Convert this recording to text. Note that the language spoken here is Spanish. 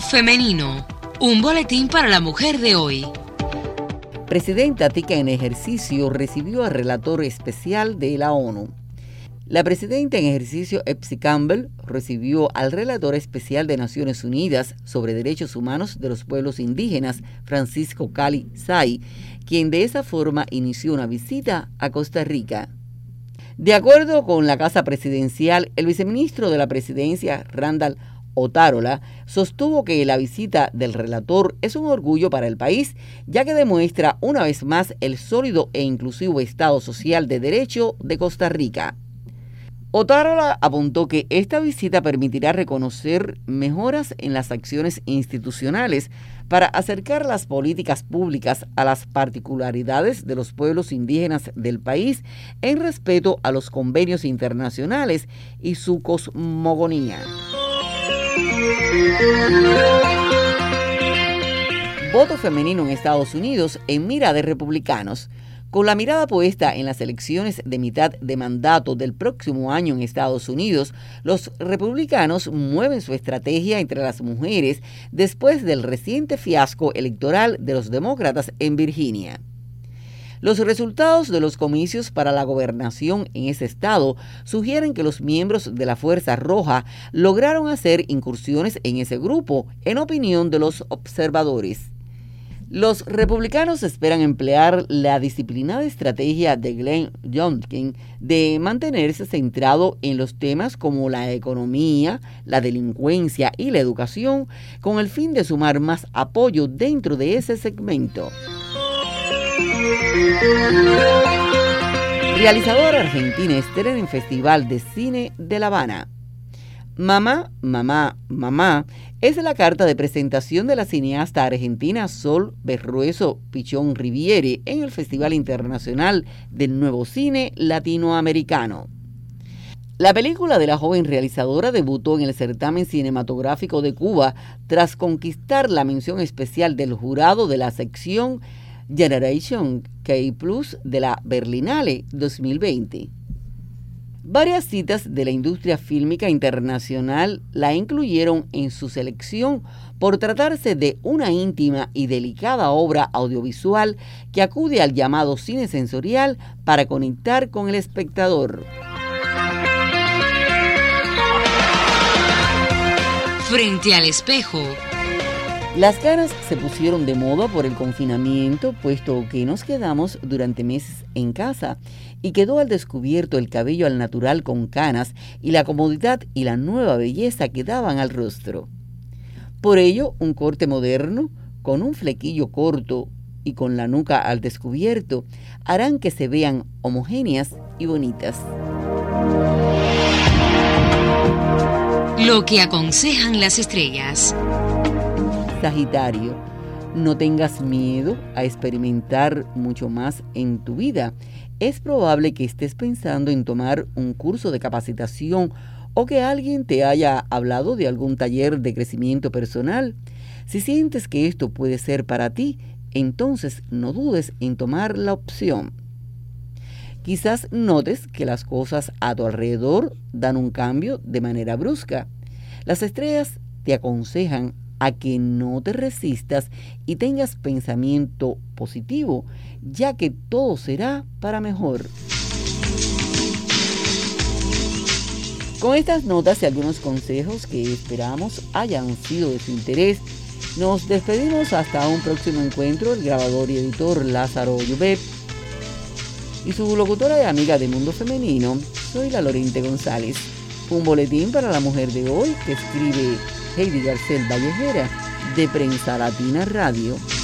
Femenino, un boletín para la mujer de hoy. Presidenta tica en ejercicio recibió al relator especial de la ONU. La presidenta en ejercicio Epsi Campbell recibió al relator especial de Naciones Unidas sobre Derechos Humanos de los Pueblos Indígenas, Francisco Cali Say, quien de esa forma inició una visita a Costa Rica. De acuerdo con la Casa Presidencial, el viceministro de la Presidencia, Randall Otárola, sostuvo que la visita del relator es un orgullo para el país, ya que demuestra una vez más el sólido e inclusivo Estado social de derecho de Costa Rica. Otárola apuntó que esta visita permitirá reconocer mejoras en las acciones institucionales para acercar las políticas públicas a las particularidades de los pueblos indígenas del país en respeto a los convenios internacionales y su cosmogonía. Voto femenino en Estados Unidos en mira de republicanos. Con la mirada puesta en las elecciones de mitad de mandato del próximo año en Estados Unidos, los republicanos mueven su estrategia entre las mujeres después del reciente fiasco electoral de los demócratas en Virginia. Los resultados de los comicios para la gobernación en ese estado sugieren que los miembros de la Fuerza Roja lograron hacer incursiones en ese grupo, en opinión de los observadores. Los republicanos esperan emplear la disciplinada estrategia de Glenn Youngkin de mantenerse centrado en los temas como la economía, la delincuencia y la educación, con el fin de sumar más apoyo dentro de ese segmento. Realizadora argentina estrena en Festival de Cine de La Habana. Mamá, mamá, mamá es la carta de presentación de la cineasta argentina Sol Berrueso Pichón Riviere en el Festival Internacional del Nuevo Cine Latinoamericano. La película de la joven realizadora debutó en el certamen cinematográfico de Cuba tras conquistar la mención especial del jurado de la sección Generation K+ de la Berlinale 2020. Varias citas de la industria fílmica internacional la incluyeron en su selección por tratarse de una íntima y delicada obra audiovisual que acude al llamado cine sensorial para conectar con el espectador. Frente al espejo. Las canas se pusieron de moda por el confinamiento, puesto que nos quedamos durante meses en casa y quedó al descubierto el cabello al natural con canas y la comodidad y la nueva belleza que daban al rostro. Por ello, un corte moderno, con un flequillo corto y con la nuca al descubierto, harán que se vean homogéneas y bonitas. Lo que aconsejan las estrellas. Sagitario, no tengas miedo a experimentar mucho más en tu vida. Es probable que estés pensando en tomar un curso de capacitación o que alguien te haya hablado de algún taller de crecimiento personal. Si sientes que esto puede ser para ti, entonces no dudes en tomar la opción. Quizás notes que las cosas a tu alrededor dan un cambio de manera brusca. Las estrellas te aconsejan a que no te resistas y tengas pensamiento positivo, ya que todo será para mejor. Con estas notas y algunos consejos que esperamos hayan sido de su interés, nos despedimos hasta un próximo encuentro. El grabador y editor Lázaro Llobet y su locutora y amiga de Mundo Femenino, soy la Lorente González. Un boletín para la mujer de hoy que escribe Heidi Garcel Vallejera, de Prensa Latina Radio.